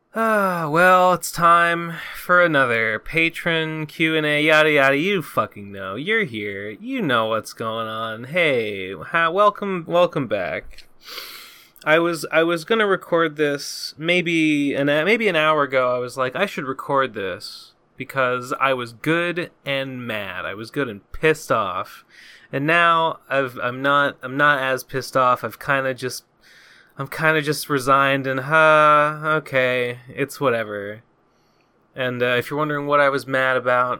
Well, it's time for another patron Q&A, yada yada. You fucking know. You're here. You know what's going on. Hey, welcome back. I was gonna record this maybe an hour ago. I was like, I should record this because I was good and mad. I was good and pissed off, and now I'm not as pissed off. I'm kind of just resigned and, okay, it's whatever. And if you're wondering what I was mad about,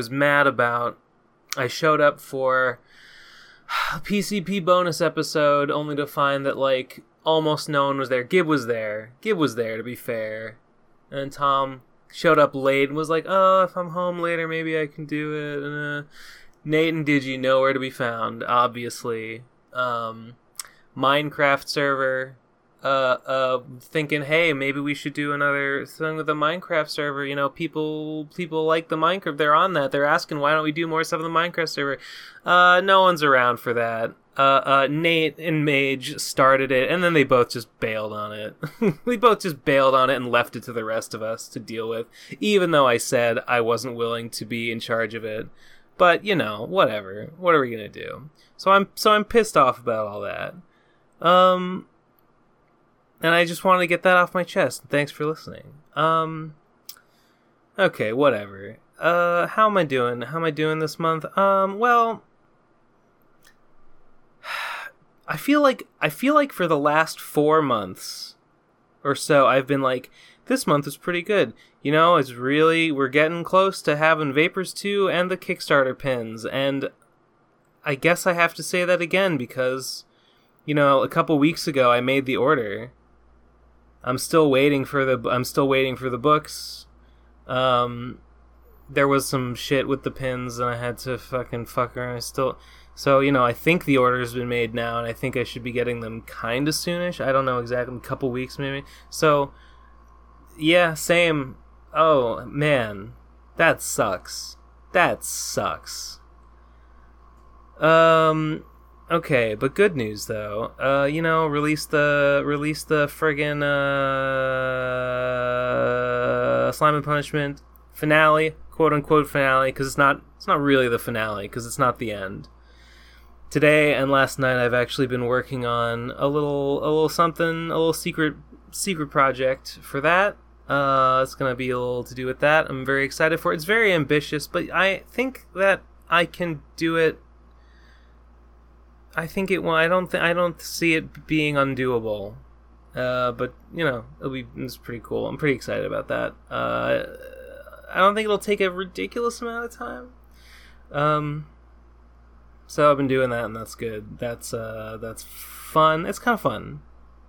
I showed up for a PCP bonus episode only to find that, like, almost no one was there. Gib was there, to be fair. And Tom showed up late and was like, oh, if I'm home later, maybe I can do it. And, Nate and Digi nowhere to be found, obviously. Minecraft server... thinking, hey, maybe we should do another thing with the Minecraft server. You know, people like the Minecraft. They're on that. They're asking, why don't we do more stuff on the Minecraft server? No one's around for that. Nate and Mage started it, and then they both just bailed on it. We both just bailed on it and left it to the rest of us to deal with, even though I said I wasn't willing to be in charge of it. But, you know, whatever. What are we gonna do? So I'm pissed off about all that. And I just wanted to get that off my chest. Thanks for listening. Okay, whatever. How am I doing? How am I doing this month? Well, I feel like for the last 4 months or so, I've been like, this month is pretty good. You know, we're getting close to having Vapors 2 and the Kickstarter pins, and I guess I have to say that again because, you know, a couple weeks ago I made the order. I'm still waiting for the books. There was some shit with the pins, and I had to fucking fuck her. So, you know, I think the order's been made now, and I think I should be getting them kind of soonish. I don't know exactly, a couple weeks maybe. So, yeah, same. Oh man, that sucks. Okay, but good news though. You know, release the friggin' Slime and Punishment finale, quote unquote finale, because it's not really the finale, because it's not the end. Today and last night, I've actually been working on a little something, a little secret project for that. It's gonna be a little to do with that. I'm very excited for it. It's very ambitious, but I think that I can do it. I think it will. I don't see it being undoable. But you know, it's pretty cool. I'm pretty excited about that. I don't think it'll take a ridiculous amount of time. So I've been doing that, and that's good. That's fun. It's kind of fun.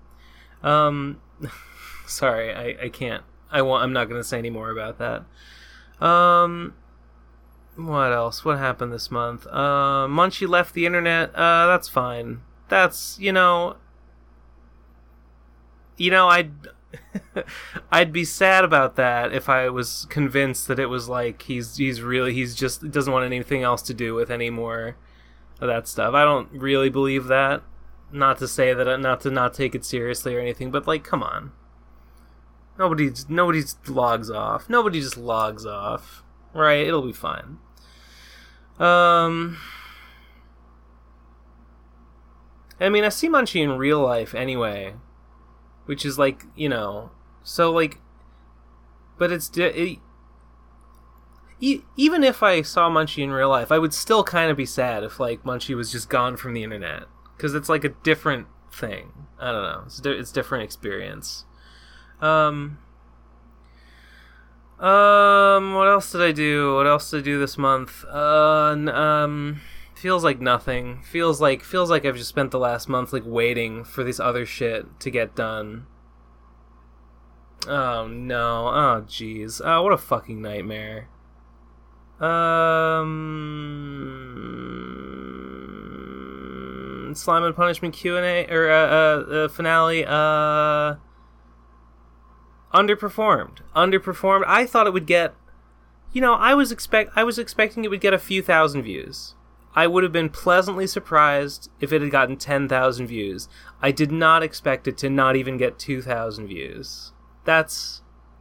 Sorry, I can't. I'm not gonna say any more about that. What else? What happened this month? Munchie left the internet. That's fine. That's, I'd be sad about that if I was convinced that it was like he's just doesn't want anything else to do with any more of that stuff. I don't really believe that. Not to say that, not to not take it seriously or anything, but like, come on. Nobody logs off. Nobody just logs off. Right? It'll be fine. I mean, I see Munchie in real life anyway, which is like, so like, but even if I saw Munchie in real life, I would still kind of be sad if like Munchie was just gone from the internet, because it's like a different thing. I don't know. It's different experience. What else did I do? What else did I do this month? Feels like nothing. Feels like I've just spent the last month like waiting for this other shit to get done. Oh no. Oh jeez. Oh, what a fucking nightmare. Slime and Punishment Q&A or finale. Underperformed. I thought it would get, I was expecting it would get a few thousand views. I would have been pleasantly surprised if it had gotten 10,000 views. I did not expect it to not even get 2,000 views. That's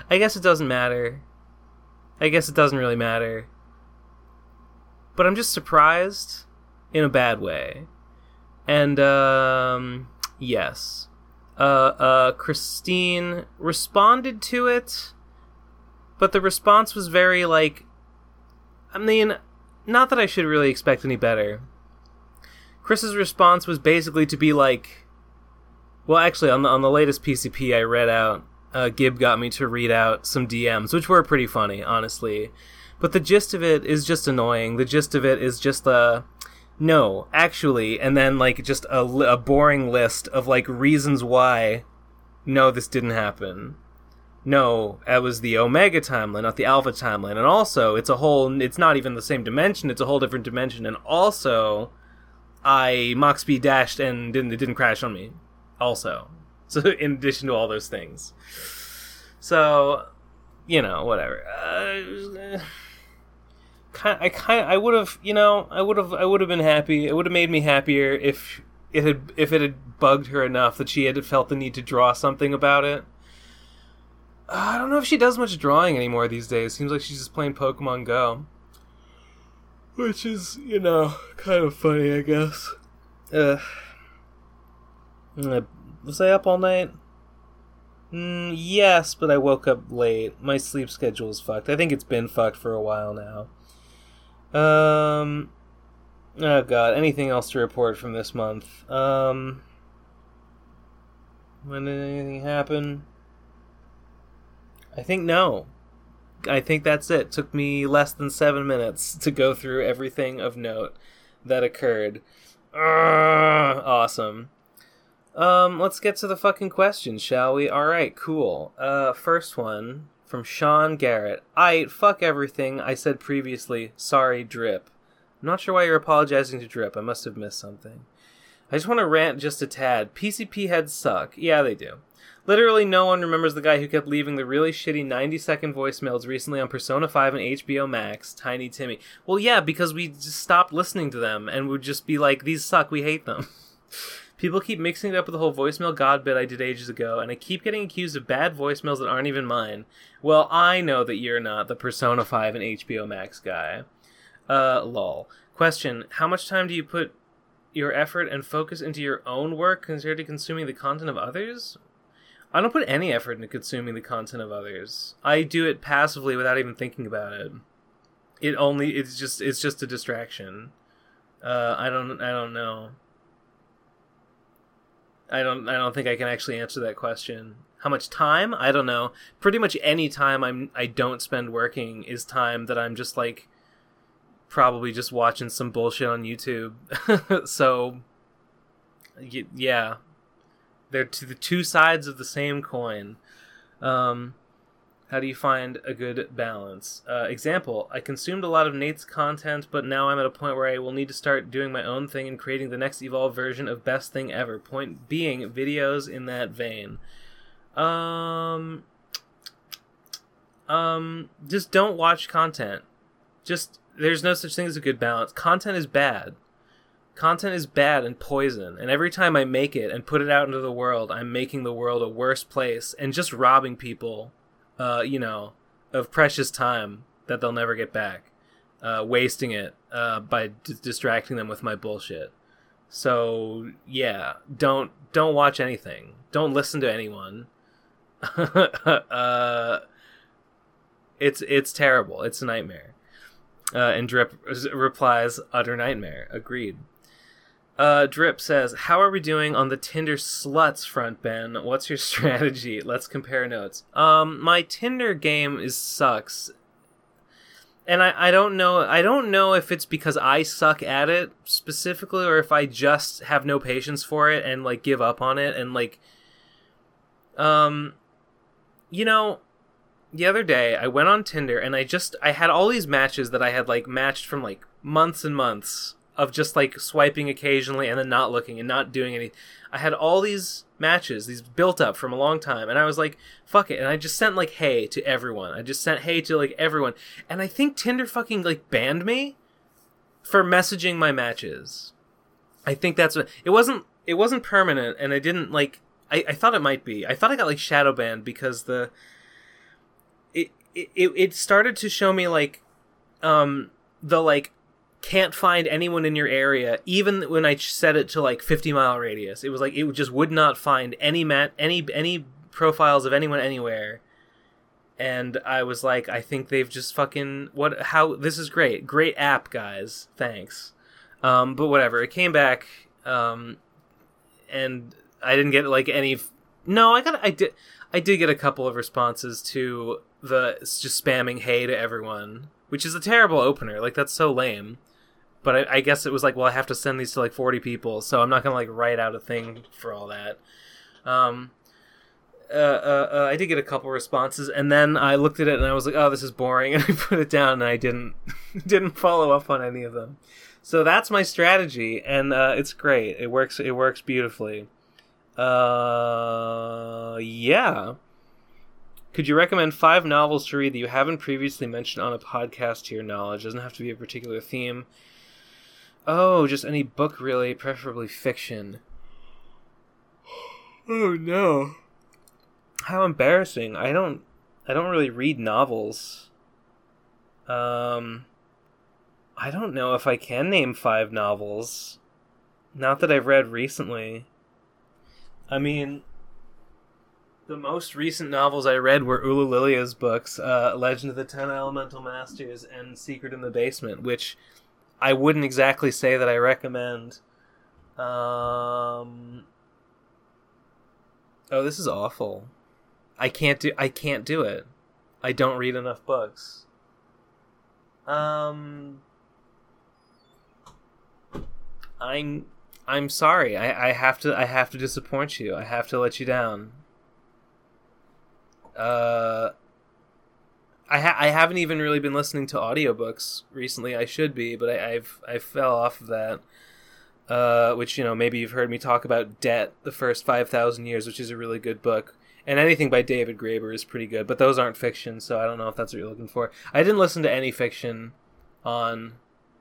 I guess it doesn't matter. I guess it doesn't really matter. But I'm just surprised in a bad way. And, yes. Christine responded to it, but the response was very, like, I mean, not that I should really expect any better. Chris's response was basically to be like, well, actually, on the latest PCP I read out, Gib got me to read out some DMs, which were pretty funny, honestly. But the gist of it is just annoying. The gist of it is just no, actually, and then, like, just a boring list of, like, reasons why, no, this didn't happen. No, that was the Omega timeline, not the Alpha timeline. And also, it's not even the same dimension, it's a whole different dimension. And also, I Mach speed dashed and it didn't crash on me. Also. So, in addition to all those things. So, you know, whatever. I would have been happy. It would have made me happier if it had bugged her enough that she had felt the need to draw something about it. I don't know if she does much drawing anymore these days. Seems like she's just playing Pokemon Go. Which is, you know, kind of funny, I guess. Was I up all night? Yes, but I woke up late. My sleep schedule is fucked. I think it's been fucked for a while now. Oh god, anything else to report from this month? When did anything happen? I think no. I think that's it. Took me less than 7 minutes to go through everything of note that occurred. Awesome. Let's get to the fucking questions, shall we? Alright, cool. First one from Sean Garrett. Fuck everything I said previously. Sorry, Drip. I'm not sure why you're apologizing to Drip. I must have missed something. I just want to rant just a tad. PCP heads suck. Yeah, they do. Literally no one remembers the guy who kept leaving the really shitty 90-second voicemails recently on Persona 5 and HBO Max, Tiny Timmy. Well, yeah, because we just stopped listening to them and would just be like, these suck, we hate them. People keep mixing it up with the whole voicemail god bit I did ages ago, and I keep getting accused of bad voicemails that aren't even mine. Well, I know that you're not the Persona 5 and HBO Max guy. Lol. Question, how much time do you put your effort and focus into your own work compared to consuming the content of others? I don't put any effort into consuming the content of others. I do it passively without even thinking about it. It's just a distraction. I don't know. I don't think I can actually answer that question. How much time? I don't know. Pretty much any time I don't spend working is time that I'm just like probably just watching some bullshit on YouTube. So yeah. They're the two sides of the same coin. How do you find a good balance? Example, I consumed a lot of Nate's content, but now I'm at a point where I will need to start doing my own thing and creating the next evolved version of Best Thing Ever. Point being, videos in that vein. Just don't watch content. There's no such thing as a good balance. Content is bad. Content is bad and poison, and every time I make it and put it out into the world, I'm making the world a worse place and just robbing people, of precious time that they'll never get back, wasting it by distracting them with my bullshit. So yeah, don't watch anything. Don't listen to anyone. It's terrible. It's a nightmare. And Drip replies, utter nightmare. Agreed. Drip says, how are we doing on the Tinder sluts front, Ben? What's your strategy? Let's compare notes. My Tinder game sucks. And I don't know if it's because I suck at it specifically, or if I just have no patience for it and like give up on it and like the other day I went on Tinder and I had all these matches that I had like matched from like months and months of just like swiping occasionally and then not looking and not doing any. I had all these matches, these built up from a long time, and I was like, fuck it, and I just sent like hey to everyone. I just sent hey to like everyone, and I think Tinder fucking like banned me for messaging my matches. I think that's what it wasn't. It wasn't permanent, and I didn't like. I thought it might be. I thought I got like shadow banned because it started to show me like the like can't find anyone in your area, even when I set it to like 50-mile radius. It was like it just would not find any profiles of anyone anywhere. And I was like, I think they've just fucking this is great app, guys, thanks. But whatever, it came back, and I didn't get like any. No, I did get a couple of responses to just spamming hey to everyone, which is a terrible opener. Like, that's so lame. But I guess it was like, well, I have to send these to like 40 people, so I'm not gonna like write out a thing for all that. I did get a couple responses, and then I looked at it and I was like, oh, this is boring, and I put it down, and I didn't follow up on any of them. So that's my strategy, and it's great. It works beautifully. Yeah. Could you recommend 5 novels to read that you haven't previously mentioned on a podcast to your knowledge? Doesn't have to be a particular theme. Oh, just any book, really, preferably fiction. Oh no. How embarrassing. I don't really read novels. I don't know if I can name 5 novels. Not that I've read recently. I mean, the most recent novels I read were Ula Lilia's books, Legend of the Ten Elemental Masters and Secret in the Basement, which I wouldn't exactly say that I recommend. Oh, this is awful. I can't do it. I don't read enough books. I'm sorry. I have to disappoint you. I have to let you down. I haven't even really been listening to audiobooks recently. I should be, but I fell off of that. Which, maybe you've heard me talk about Debt, The First 5,000 Years, which is a really good book. And anything by David Graeber is pretty good, but those aren't fiction, so I don't know if that's what you're looking for. I didn't listen to any fiction on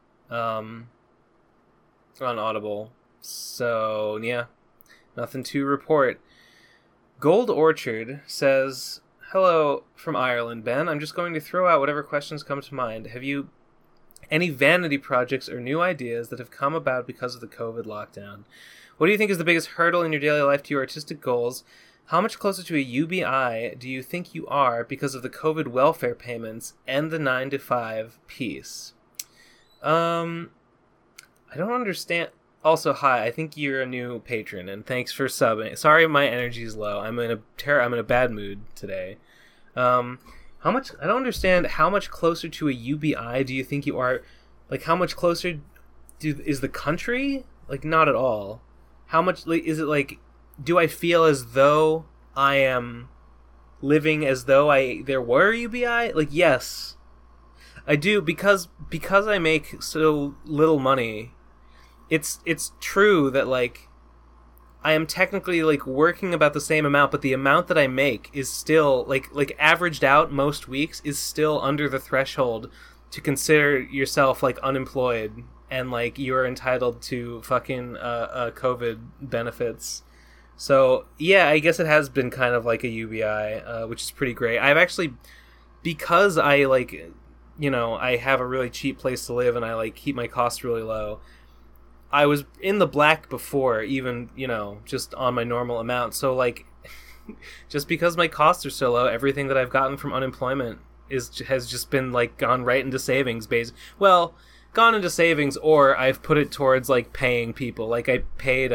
Audible, so yeah, nothing to report. Gold Orchard says, hello from Ireland, Ben. I'm just going to throw out whatever questions come to mind. Have you any vanity projects or new ideas that have come about because of the COVID lockdown? What do you think is the biggest hurdle in your daily life to your artistic goals? How much closer to a UBI do you think you are because of the COVID welfare payments and the 9-to-5 piece? I don't understand. Also, hi, I think you're a new patron, and thanks for subbing. Sorry, my energy is low. I'm in a bad mood today. I don't understand. How much closer to a UBI do you think you are? Like, how much closer is the country? Like, not at all. How much is it like? Do I feel as though I am living as though there were UBI? Like, yes, I do, because I make so little money. It's true that like I am technically like working about the same amount, but the amount that I make is still like averaged out most weeks is still under the threshold to consider yourself like unemployed and like you're entitled to fucking COVID benefits. So, yeah, I guess it has been kind of like a UBI, which is pretty great. I've actually, because I, like, I have a really cheap place to live and I, like, keep my costs really low, I was in the black before, even, just on my normal amount. So, like, just because my costs are so low, everything that I've gotten from unemployment has just been, like, gone right into savings. Well, gone into savings, or I've put it towards, like, paying people. Like, I paid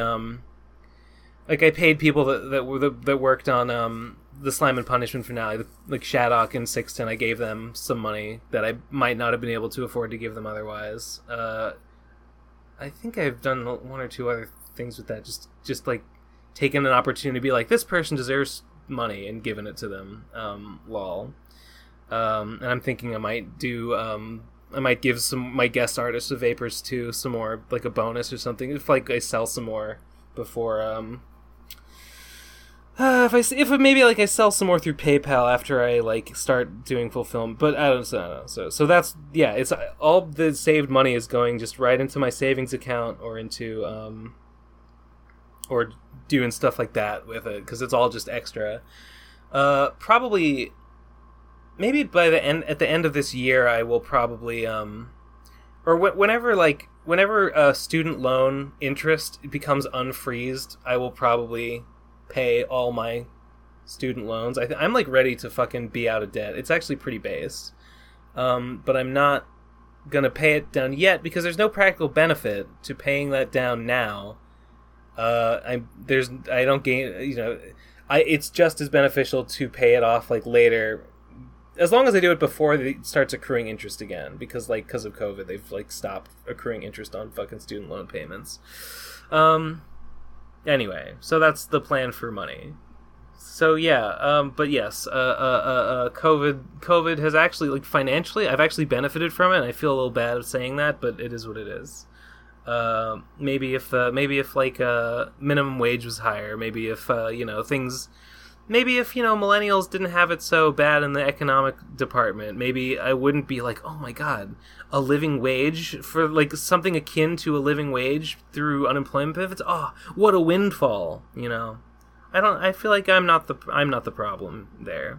people that worked on the Slime and Punishment finale, like Shadok and Sixten. I gave them some money that I might not have been able to afford to give them otherwise. I think I've done 1 or 2 other things with that. Just like taking an opportunity to be like, this person deserves money and giving it to them. Lol. And I'm thinking I might do. I might give my guest artists of Vapors 2 some more, like a bonus or something, if like I sell some more before. If maybe like I sell some more through PayPal after I like start doing full film, but I don't know. So that's, yeah, it's all the saved money is going just right into my savings account or into or doing stuff like that with it, because it's all just extra. Probably maybe by at the end of this year, I will probably whenever a student loan interest becomes unfreezed, I will probably pay all my student loans. I'm like ready to fucking be out of debt. It's actually pretty base, but I'm not gonna pay it down yet because there's no practical benefit to paying that down now. I don't gain, it's just as beneficial to pay it off like later, as long as I do it before it starts accruing interest again, because of COVID they've like stopped accruing interest on fucking student loan payments. Anyway, so that's the plan for money. So yeah, but yes, COVID has actually, like, financially, I've actually benefited from it, and I feel a little bad of saying that, but it is what it is. Maybe if minimum wage was higher, maybe if millennials didn't have it so bad in the economic department, maybe I wouldn't be like, oh my god, a living wage, for like something akin to a living wage through unemployment benefits. Oh, what a windfall, I feel like I'm not the problem there.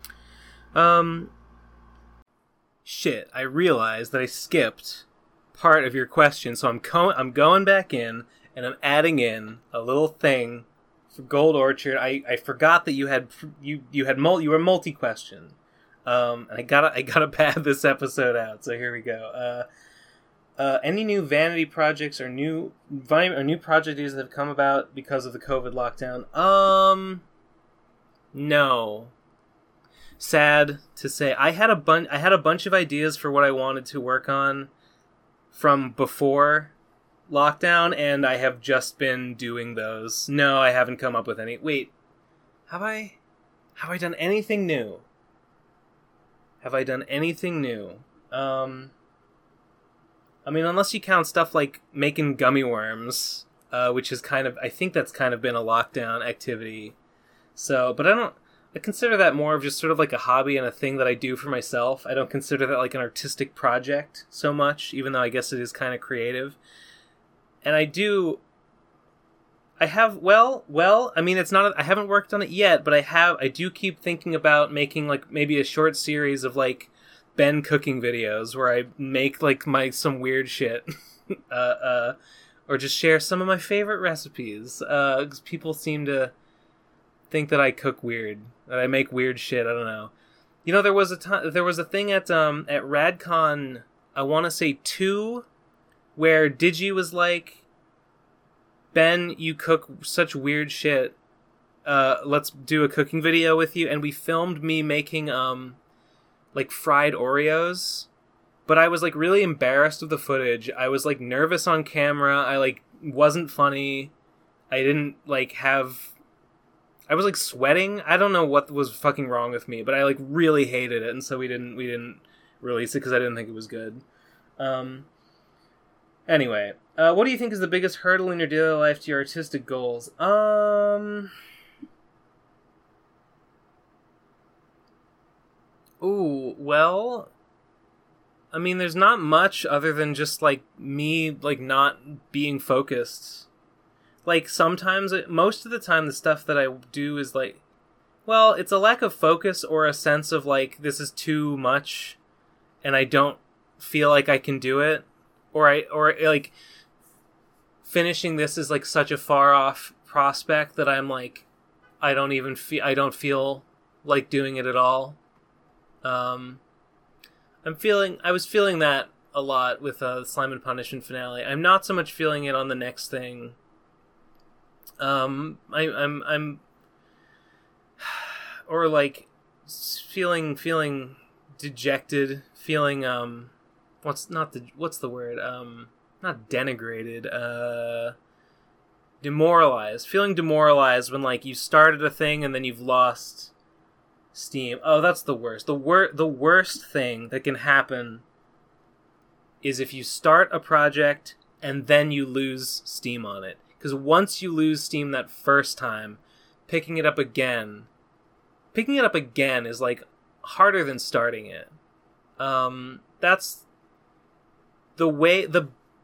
Shit, I realized that I skipped part of your question, so I'm going back in and I'm adding in a little thing for Gold Orchard. I forgot that you were multi-question. And I gotta pad this episode out. So here we go. Any new vanity projects or new project ideas that have come about because of the COVID lockdown? No. Sad to say, I had a bunch of ideas for what I wanted to work on from before lockdown, and I have just been doing those. No, I haven't come up with any. Wait, have I done anything new? I mean, unless you count stuff like making gummy worms, which is I think that's kind of been a lockdown activity. So, but I consider that more of just sort of like a hobby and a thing that I do for myself. I don't consider that like an artistic project so much, even though I guess it is kind of creative. And I mean, it's not, I haven't worked on it yet, but I do keep thinking about making like maybe a short series of like Ben cooking videos where I make like some weird shit, or just share some of my favorite recipes. 'Cause people seem to think that I cook weird, that I make weird shit. I don't know. There was a thing at RadCon, I want to say 2, where Digi was like, Ben, you cook such weird shit. Let's do a cooking video with you. And we filmed me making like fried Oreos, but I was like really embarrassed of the footage. I was like nervous on camera. I like wasn't funny. I didn't like have. I was like sweating. I don't know what was fucking wrong with me, but I like really hated it, and so we didn't release it because I didn't think it was good. Anyway, what do you think is the biggest hurdle in your daily life to your artistic goals? Ooh, well, I mean, there's not much other than just, like, me, like, not being focused. Like, sometimes, most of the time, the stuff that I do is, like, well, it's a lack of focus or a sense of, like, this is too much, and I don't feel like I can do it. Or like, finishing this is, like, such a far-off prospect that I'm, like, I don't feel like doing it at all. I was feeling that a lot with the Slime and Punishment finale. I'm not so much feeling it on the next thing. I'm or like feeling dejected, feeling what's the word? Not denigrated, demoralized. Feeling demoralized when like you started a thing and then you've lost steam. Oh, that's the worst. The worst thing that can happen is if you start a project and then you lose steam on it. Because once you lose steam that first time, picking it up again is like harder than starting it. That's the way. The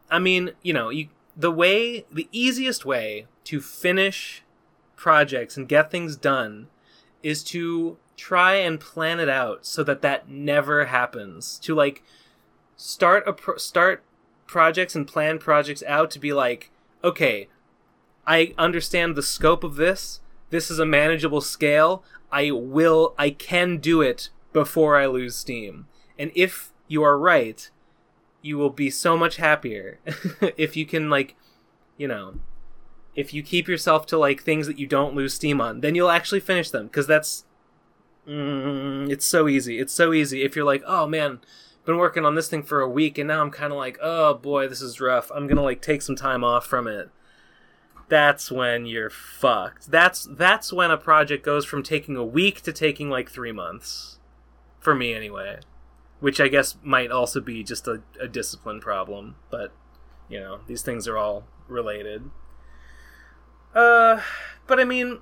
easiest way to finish projects and get things done is to try and plan it out so that never happens. To like start projects and plan projects out to be like, okay, I understand the scope of this. This is a manageable scale. I can do it before I lose steam. And if you are right, you will be so much happier if you can, like, you know, if you keep yourself to like things that you don't lose steam on, then you'll actually finish them. Because that's, it's so easy. It's so easy. If you're like, oh man, been working on this thing for a week and now I'm kind of like, oh boy, this is rough. I'm going to like take some time off from it. That's when you're fucked. That's when a project goes from taking a week to taking like 3 months. For me anyway. Which I guess might also be just a discipline problem. But, you know, these things are all related. But I mean,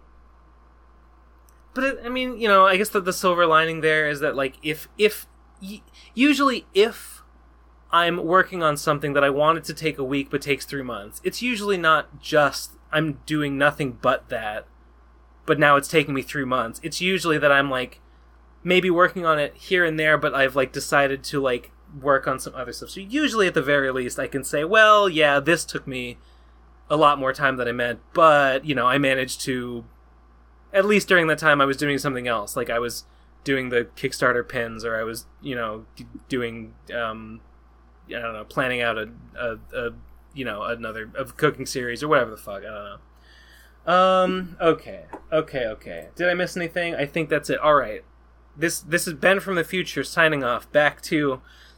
you know, I guess that the silver lining there is that, like, usually if I'm working on something that I wanted to take a week but takes 3 months, it's usually not just I'm doing nothing but that, but now it's taking me 3 months. It's usually that I'm, like, maybe working on it here and there, but I've, like, decided to, like, work on some other stuff. So usually, at the very least, I can say, well, yeah, this took me a lot more time than I meant, but, you know, I managed to, at least during that time, I was doing something else. Like, I was doing the Kickstarter pins, or I was, you know, doing, I don't know, planning out a you know, another cooking series, or whatever the fuck, I don't know. Okay. Did I miss anything? I think that's it. Alright. This is Ben from the future signing off. Back to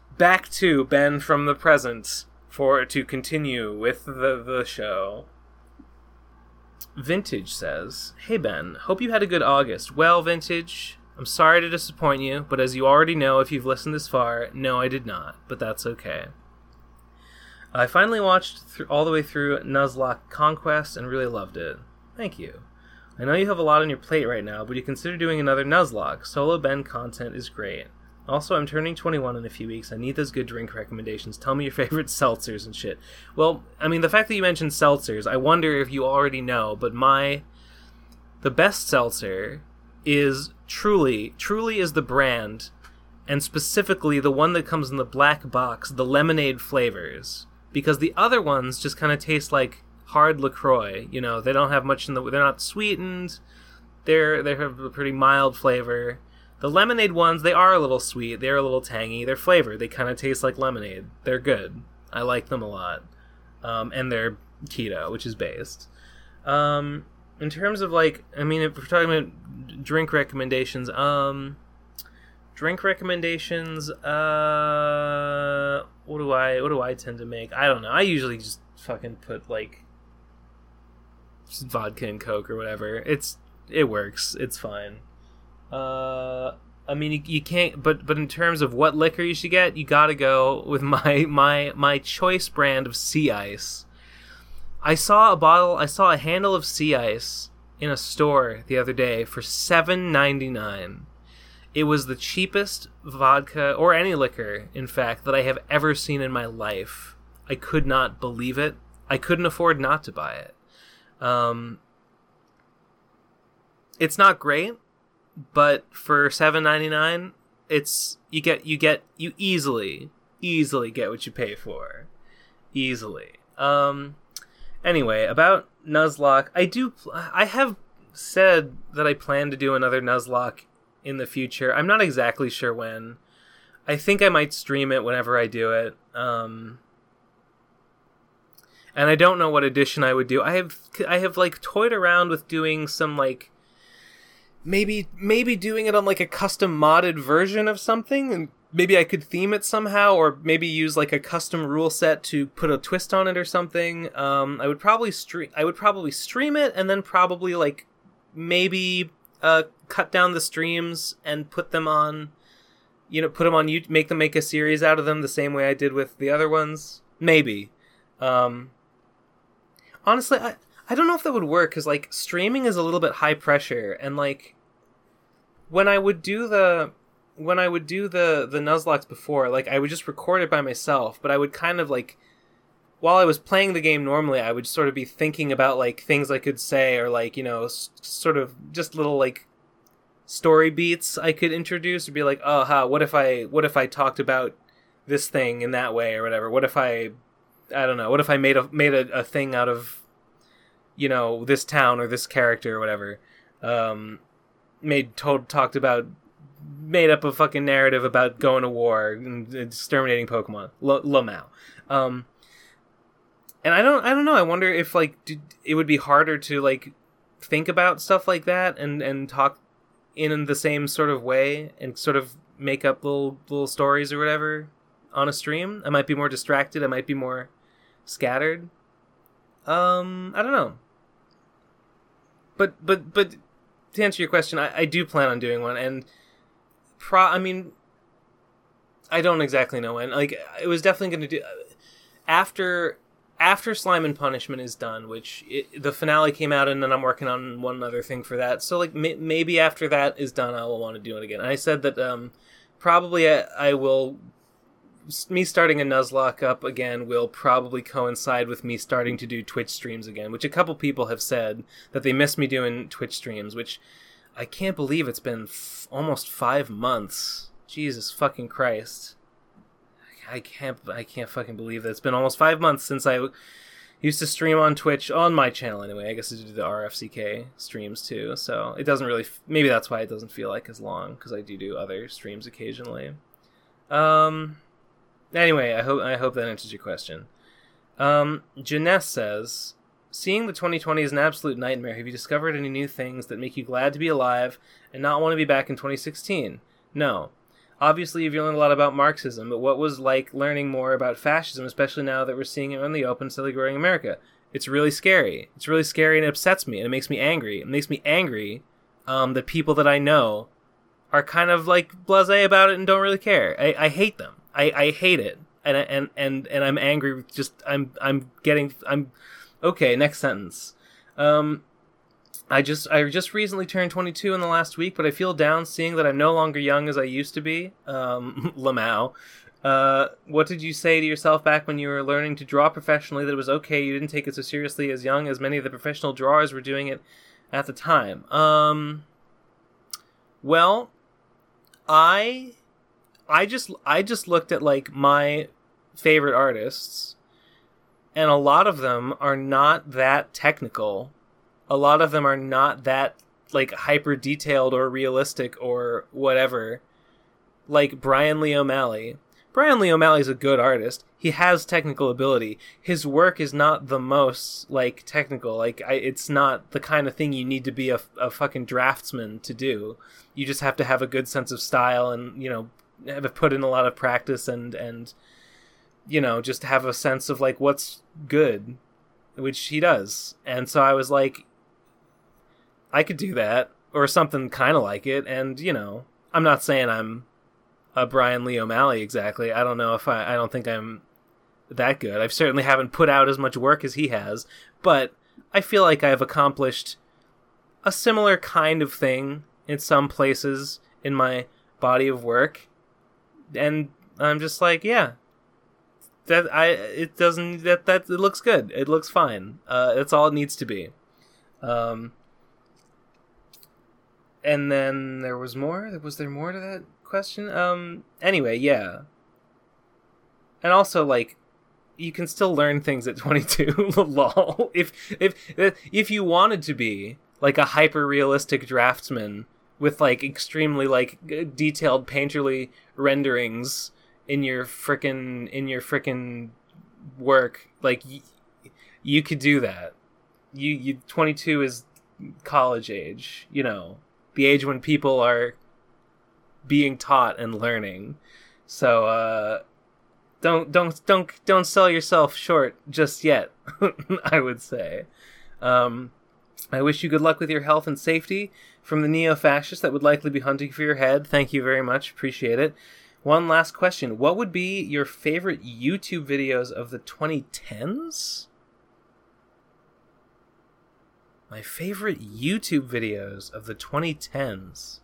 Ben from the present to continue with the show. Vintage says, "Hey Ben, hope you had a good August." Well, Vintage, I'm sorry to disappoint you, but as you already know if you've listened this far, no, I did not, but that's okay. I finally watched all the way through Nuzlocke Conquest and really loved it. Thank you. I know you have a lot on your plate right now, but you consider doing another Nuzlocke. Solo Ben content is great. Also, I'm turning 21 in a few weeks. I need those good drink recommendations. Tell me your favorite seltzers and shit. Well, I mean, the fact that you mentioned seltzers, I wonder if you already know, but the best seltzer is Truly is the brand, and specifically the one that comes in the black box, the lemonade flavors, because the other ones just kind of taste like hard LaCroix. You know, they don't have much they're not sweetened. They have a pretty mild flavor. The lemonade ones, they are a little sweet. They're a little tangy. They're flavored. They kind of taste like lemonade. They're good. I like them a lot. And they're keto, which is based. In terms of, like, I mean, if we're talking about drink recommendations, what do I tend to make? I don't know. I usually just fucking put, like, just vodka and Coke or whatever. It works. It's fine. I mean, you can't, but in terms of what liquor you should get, you gotta go with my choice brand of sea ice. I saw a handle of sea ice in a store the other day for $7.99. It was the cheapest vodka, or any liquor, in fact, that I have ever seen in my life. I could not believe it. I couldn't afford not to buy it. It's not great, but for $7.99, you easily get what you pay for. Easily. Anyway, about Nuzlocke, I have said that I plan to do another Nuzlocke in the future. I'm not exactly sure when. I think I might stream it whenever I do it. And I don't know what edition I would do. I have like toyed around with doing some, like, maybe doing it on, like, a custom modded version of something, and maybe I could theme it somehow, or maybe use, like, a custom rule set to put a twist on it or something. I would probably stream it, and then probably, like, maybe cut down the streams and put them on YouTube, make a series out of them the same way I did with the other ones. Maybe. Honestly, I don't know if that would work, because, like, streaming is a little bit high pressure, and, like, when I would do the Nuzlocks before, like, I would just record it by myself, but I would kind of, like, while I was playing the game normally, I would sort of be thinking about, like, things I could say, or, like, you know, sort of just little, like, story beats I could introduce, would be like, oh, what if I talked about this thing in that way or whatever? What if I don't know, what if I made a thing out of, you know, this town or this character or whatever? Made up a fucking narrative about going to war and exterminating Pokemon. Lamau. And I don't know. I wonder if like it would be harder to like think about stuff like that and talk in the same sort of way and sort of make up little stories or whatever on a stream. I might be more distracted. I might be more scattered. I don't know. But to answer your question, I do plan on doing one, and I mean, I don't exactly know when. Like, it was definitely going to do after Slime and Punishment is done, which the finale came out, and then I'm working on one other thing for that. So, like, maybe after that is done, I will want to do it again. And I said that probably I will. Me starting a Nuzlocke up again will probably coincide with me starting to do Twitch streams again, which a couple people have said that they miss me doing Twitch streams, which I can't believe it's been almost 5 months. Jesus fucking Christ. I can't fucking believe that it's been almost 5 months since I used to stream on Twitch, on my channel anyway. I guess I do the RFCK streams too, so it doesn't really, maybe that's why it doesn't feel like as long, because I do other streams occasionally. Anyway, I hope that answers your question. Janess says, seeing the 2020 is an absolute nightmare. Have you discovered any new things that make you glad to be alive and not want to be back in 2016? No. Obviously, you've learned a lot about Marxism, but what was like learning more about fascism, especially now that we're seeing it in the open, steadily growing in America? It's really scary. It's really scary, and it upsets me, and it makes me angry. It makes me angry that people that I know are kind of like blasé about it and don't really care. I hate them. I hate it, and I'm angry. I'm okay. Next sentence. I just recently turned 22 in the last week, but I feel down seeing that I'm no longer young as I used to be. Lamau. What did you say to yourself back when you were learning to draw professionally that it was okay you didn't take it so seriously as young as many of the professional drawers were doing it at the time? Well, I just looked at like my favorite artists, and a lot of them are not that technical. A lot of them are not that like hyper detailed or realistic or whatever. Like Brian Lee O'Malley. Brian Lee O'Malley is a good artist. He has technical ability. His work is not the most like technical. Like it's not the kind of thing you need to be a fucking draftsman to do. You just have to have a good sense of style and, you know, have put in a lot of practice and you know, just have a sense of like what's good, which he does. And so I was like, I could do that or something kind of like it. And, you know, I'm not saying I'm a Brian Lee O'Malley exactly. I don't know if I don't think I'm that good. I certainly haven't put out as much work as he has, but I feel like I've accomplished a similar kind of thing in some places in my body of work. And I'm just like, yeah, it looks good. It looks fine. That's all it needs to be. And then there was more. Was there more to that question? Anyway, yeah. And also, like, you can still learn things at 22. Lol. If you wanted to be like a hyper realistic draftsman with like extremely like detailed painterly renderings in your frickin' work, like you could do that. You 22 is college age, you know, the age when people are being taught and learning. So don't sell yourself short just yet. I would say. I wish you good luck with your health and safety from the neo-fascists that would likely be hunting for your head. Thank you very much. Appreciate it. One last question. What would be your favorite YouTube videos of the 2010s? My favorite YouTube videos of the 2010s.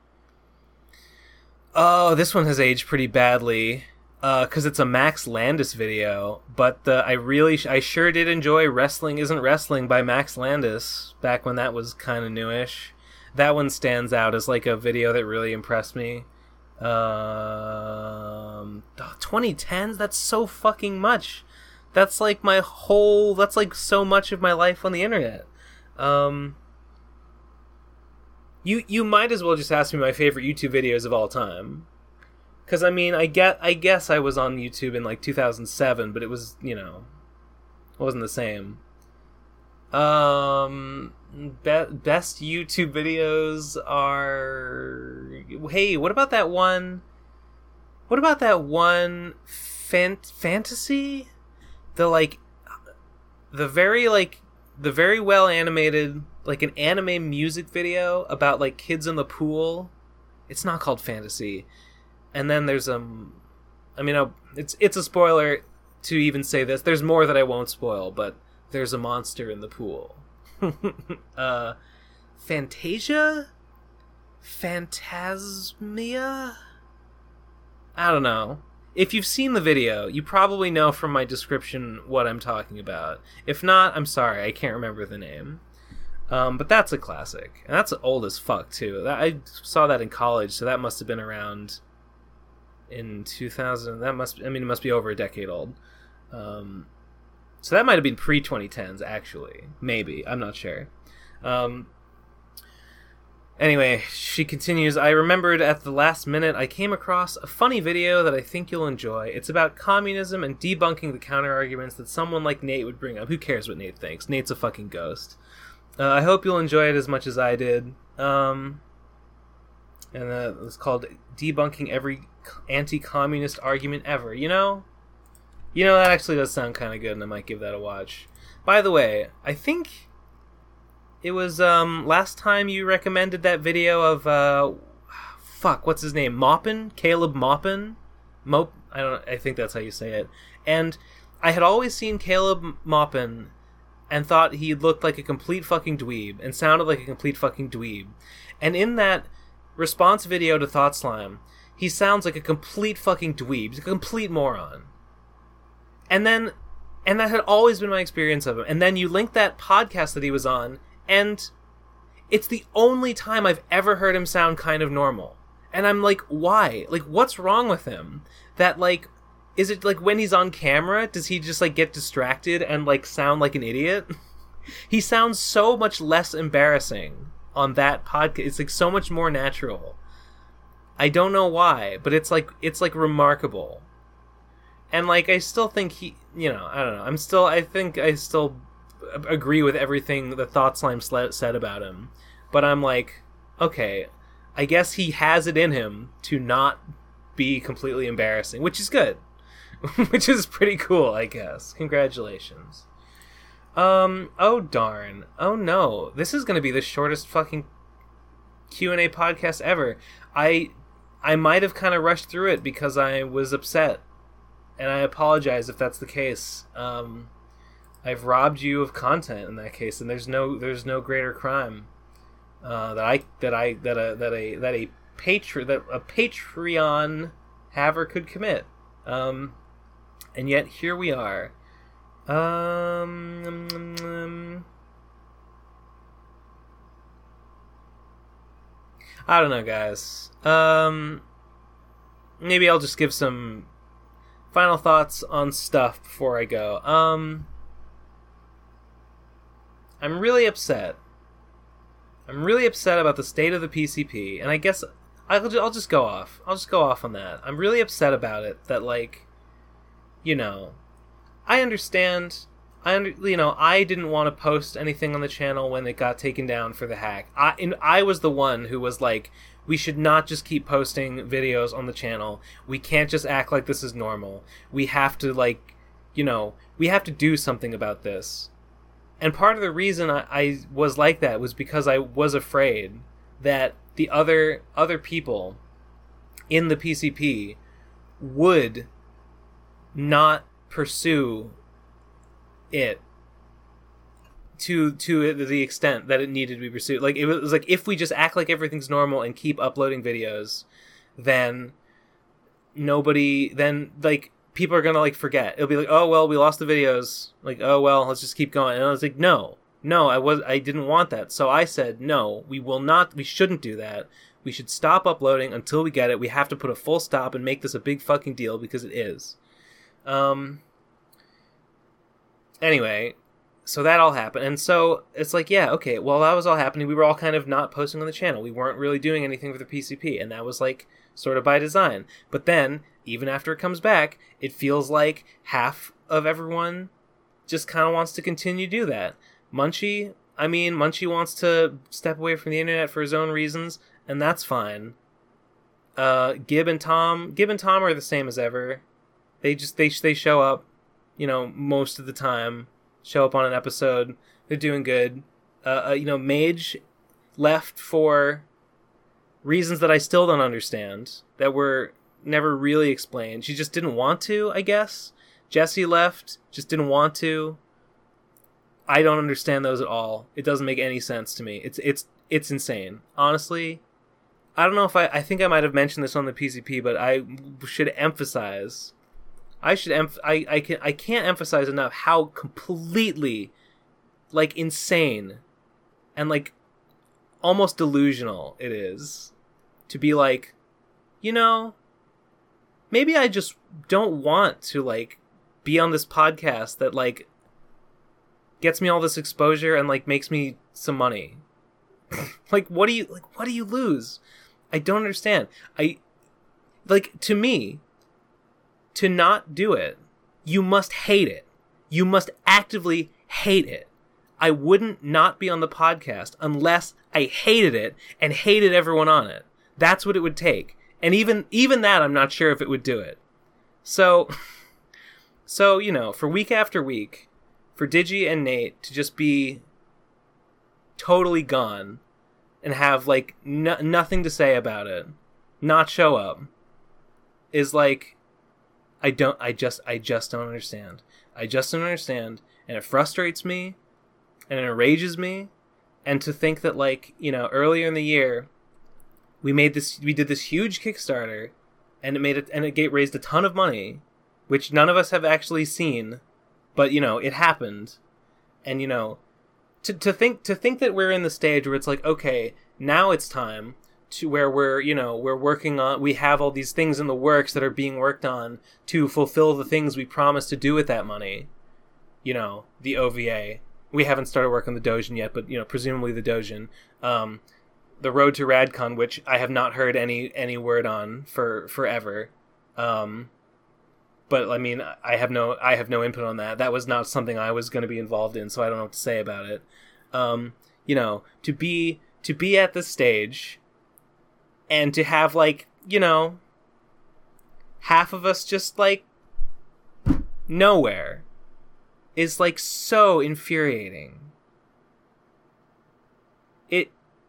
Oh, this one has aged pretty badly. Because it's a Max Landis video, but I sure did enjoy Wrestling Isn't Wrestling by Max Landis back when that was kind of newish. That one stands out as like a video that really impressed me. 2010s, that's so fucking much. That's like that's like so much of my life on the internet. You might as well just ask me my favorite YouTube videos of all time. Because, I mean, I guess I was on YouTube in, like, 2007, but it was, it wasn't the same. Best YouTube videos are... Hey, what about that one... fantasy? The very well animated, like, an anime music video about, like, kids in the pool. It's not called Fantasy. And then there's it's a spoiler to even say this. There's more that I won't spoil, but there's a monster in the pool. Fantasia? Phantasmia? I don't know. If you've seen the video, you probably know from my description what I'm talking about. If not, I'm sorry, I can't remember the name. But that's a classic. And that's old as fuck, too. I saw that in college, so that must have been around... in 2000. It must be over a decade old. So that might have been pre-2010s, actually. Maybe. I'm not sure. Anyway, she continues, I remembered at the last minute I came across a funny video that I think you'll enjoy. It's about communism and debunking the counter-arguments that someone like Nate would bring up. Who cares what Nate thinks? Nate's a fucking ghost. I hope you'll enjoy it as much as I did. And it's called Debunking Every Anti-Communist Argument Ever. That actually does sound kind of good, and I might give that a watch. By the way, I think it was last time you recommended that video of what's his name? Maupin? Caleb Maupin? I think that's how you say it. And I had always seen Caleb Maupin and thought he looked like a complete fucking dweeb and sounded like a complete fucking dweeb. And in that response video to Thought Slime, he sounds like a complete fucking dweeb. He's a complete moron. And that had always been my experience of him. And then you link that podcast that he was on, and it's the only time I've ever heard him sound kind of normal. And I'm like, why? Like, what's wrong with him? That, like, is it, like, when he's on camera, does he just, like, get distracted and, like, sound like an idiot? He sounds so much less embarrassing on that podcast. It's, like, so much more natural. I don't know why, but it's remarkable. And, like, I still think I don't know. I think I still agree with everything the Thought Slime said about him. But I'm like, okay, I guess he has it in him to not be completely embarrassing, which is good. Which is pretty cool, I guess. Congratulations. Oh darn. Oh no. This is gonna be the shortest fucking Q&A podcast ever. I might have kind of rushed through it because I was upset. And I apologize if that's the case. I've robbed you of content in that case, and there's no greater crime that a Patreon haver could commit. And yet here we are. I don't know, guys. Maybe I'll just give some final thoughts on stuff before I go. I'm really upset. I'm really upset about the state of the PCP, and I guess I'll just go off. I'll just go off on that. I'm really upset about it. That, like, I understand. I didn't want to post anything on the channel when it got taken down for the hack. I was the one who was like, we should not just keep posting videos on the channel. We can't just act like this is normal. We have to, we have to do something about this. And part of the reason I was like that was because I was afraid that the other people in the PCP would not pursue it to the extent that it needed to be pursued. Like, it was like, if we just act like everything's normal and keep uploading videos, then people are gonna, like, forget. It'll be like, oh well, we lost the videos, like, oh well, let's just keep going. And I was like, no, No, I didn't want that. So I said, no, we shouldn't do that. We should stop uploading until we get it. We have to put a full stop and make this a big fucking deal because it is. Anyway, so that all happened. And so it's like, yeah, okay, well, that was all happening. We were all kind of not posting on the channel. We weren't really doing anything for the PCP. And that was like sort of by design. But then, even after it comes back, it feels like half of everyone just kind of wants to continue to do that. Munchie wants to step away from the internet for his own reasons, and that's fine. Gib and Tom are the same as ever. They show up, most of the time. Show up on an episode. They're doing good. Mage left for reasons that I still don't understand, that were never really explained. She just didn't want to, I guess. Jesse left, just didn't want to. I don't understand those at all. It doesn't make any sense to me. It's insane. Honestly, I don't know if I think I might have mentioned this on the PCP, but I should emphasize. I can't emphasize enough how completely, like, insane and, like, almost delusional it is to be like, maybe I just don't want to, like, be on this podcast that, like, gets me all this exposure and, like, makes me some money. What do you lose? I don't understand. To me, to not do it, you must hate it. You must actively hate it. I wouldn't not be on the podcast unless I hated it and hated everyone on it. That's what it would take. And even that, I'm not sure if it would do it. So, for week after week, for Digi and Nate to just be totally gone and have, like, nothing to say about it, not show up, is like, I just don't understand. I just don't understand, and it frustrates me, and it enrages me, and to think that, like, earlier in the year, we did this huge Kickstarter, and it raised a ton of money, which none of us have actually seen, but, it happened. And, to think that we're in the stage where it's like, okay, now it's time to where we're working on, we have all these things in the works that are being worked on to fulfill the things we promised to do with that money. The OVA. We haven't started work on the Dojin yet, but, presumably the Dojin. The Road to Radcon, which I have not heard any word on for forever. But I mean, I have no input on that. That was not something I was going to be involved in, so I don't know what to say about it. To be at this stage, and to have, like, half of us just, like, nowhere, is, like, so infuriating. It.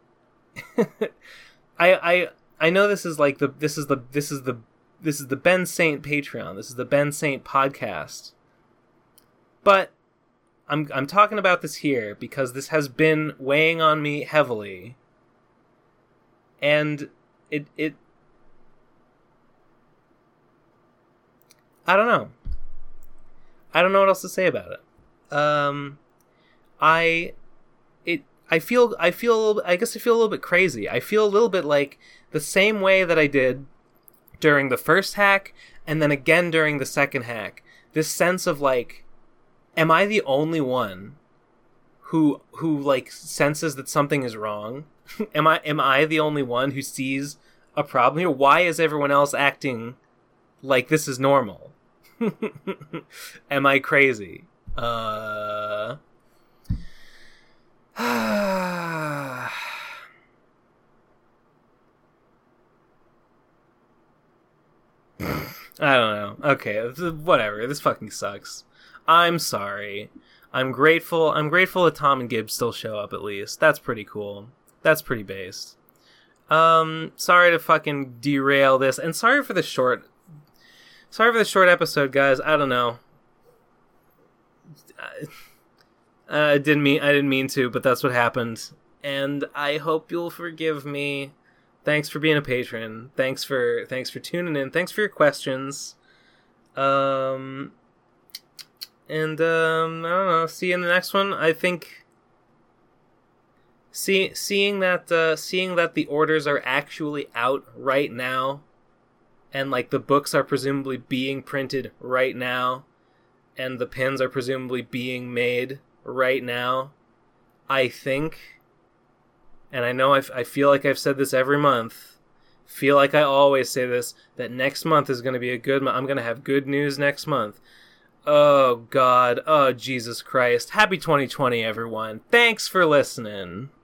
I know this is like this is the Ben Saint Patreon. This is the Ben Saint podcast. But I'm talking about this here because this has been weighing on me heavily. And it I don't know. I don't know what else to say about it. I guess I feel a little bit crazy. I feel a little bit like the same way that I did during the first hack, and then again during the second hack. This sense of, like, am I the only one who like senses that something is wrong? Am I the only one who sees a problem here? Why is everyone else acting like this is normal? Am I crazy? I don't know. Okay, whatever. This fucking sucks. I'm sorry. I'm grateful that Tom and Gibbs still show up at least. That's pretty cool. That's pretty based. Sorry to fucking derail this, and sorry for the short episode, guys. I don't know. I didn't mean to, but that's what happened. And I hope you'll forgive me. Thanks for being a patron. Thanks for tuning in. Thanks for your questions. I don't know. See you in the next one. I think seeing that the orders are actually out right now, and like the books are presumably being printed right now, and the pins are presumably being made right now, I think, and I know I feel like I've said this every month, feel like I always say this, that next month is going to be a good month. I'm going to have good news next month. Oh God, oh Jesus Christ. Happy 2020, everyone. Thanks for listening.